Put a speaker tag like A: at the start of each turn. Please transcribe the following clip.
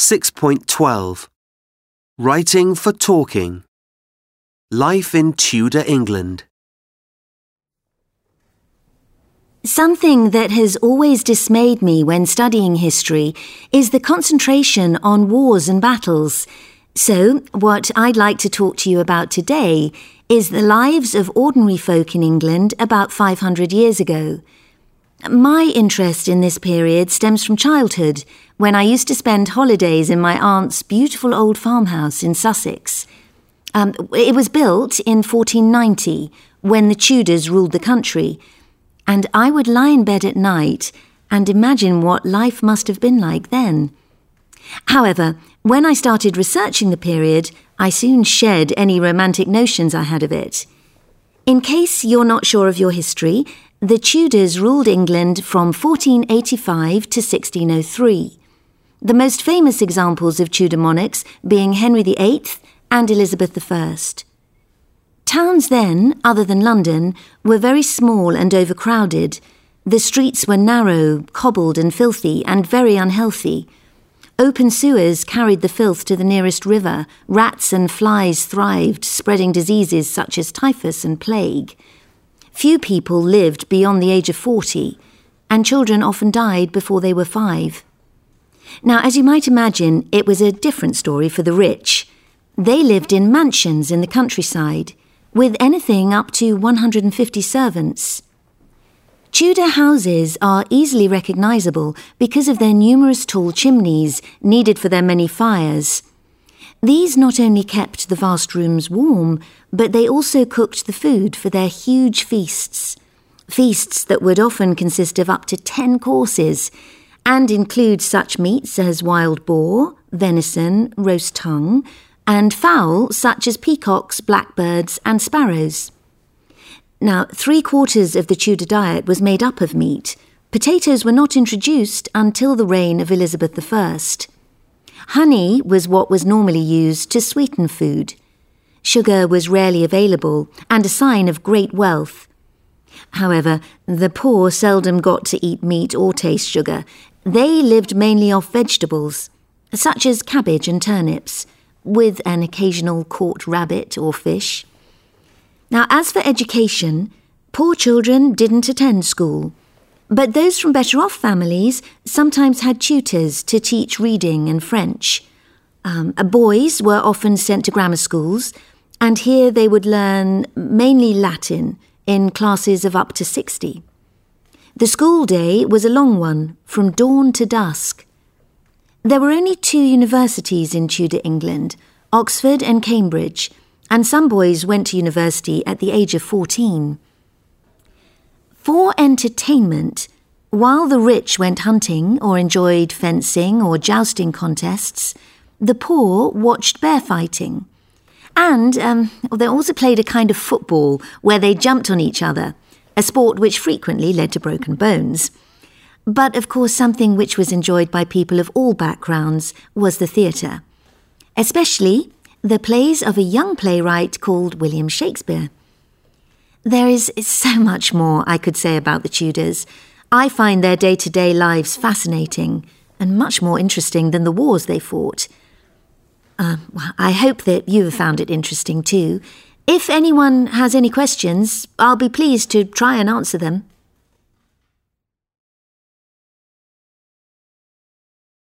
A: 6.12 Writing for Talking. Life in Tudor England.
B: Something that has always dismayed me when studying history is the concentration on wars and battles. So, what I'd like to talk to you about today is the lives of ordinary folk in England about 500 years ago. My interest in this period stems from childhood, when I used to spend holidays in my aunt's beautiful old farmhouse in Sussex. It was built in 1490, when the Tudors ruled the country, and I would lie in bed at night and imagine what life must have been like then. However, when I started researching the period, I soon shed any romantic notions I had of it. In case you're not sure of your history, the Tudors ruled England from 1485 to 1603. The most famous examples of Tudor monarchs being Henry VIII and Elizabeth I. Towns then, other than London, were very small and overcrowded. The streets were narrow, cobbled and filthy, and very unhealthy. Open sewers carried the filth to the nearest river. Rats and flies thrived, spreading diseases such as typhus and plague. Few people lived beyond the age of 40, and children often died before they were 5. Now, as you might imagine, it was a different story for the rich. They lived in mansions in the countryside, with anything up to 150 servants. Tudor houses are easily recognisable because of their numerous tall chimneys needed for their many fires. These not only kept the vast rooms warm, but they also cooked the food for their huge feasts that would often consist of up to 10 courses, and include such meats as wild boar, venison, roast tongue, and fowl such as peacocks, blackbirds and sparrows. Now, 3/4 of the Tudor diet was made up of meat. Potatoes were not introduced until the reign of Elizabeth I. Honey was what was normally used to sweeten food. Sugar was rarely available and a sign of great wealth. However, the poor seldom got to eat meat or taste sugar. They lived mainly off vegetables, such as cabbage and turnips, with an occasional caught rabbit or fish. Now, as for education, poor children didn't attend school, but those from better-off families sometimes had tutors to teach reading and French. Boys were often sent to grammar schools, and here they would learn mainly Latin in classes of up to 60. The school day was a long one, from dawn to dusk. There were only 2 universities in Tudor England, Oxford and Cambridge, and some boys went to university at the age of 14. For entertainment, while the rich went hunting or enjoyed fencing or jousting contests, the poor watched bear fighting. And they also played a kind of football where they jumped on each other, a sport which frequently led to broken bones. But, of course, something which was enjoyed by people of all backgrounds was the theatre, especially the plays of a young playwright called William Shakespeare. There is so much more I could say about the Tudors. I find their day-to-day lives fascinating and much more interesting than the wars they fought. I hope that you have found it interesting too. If anyone has any questions, I'll be pleased to try and answer them.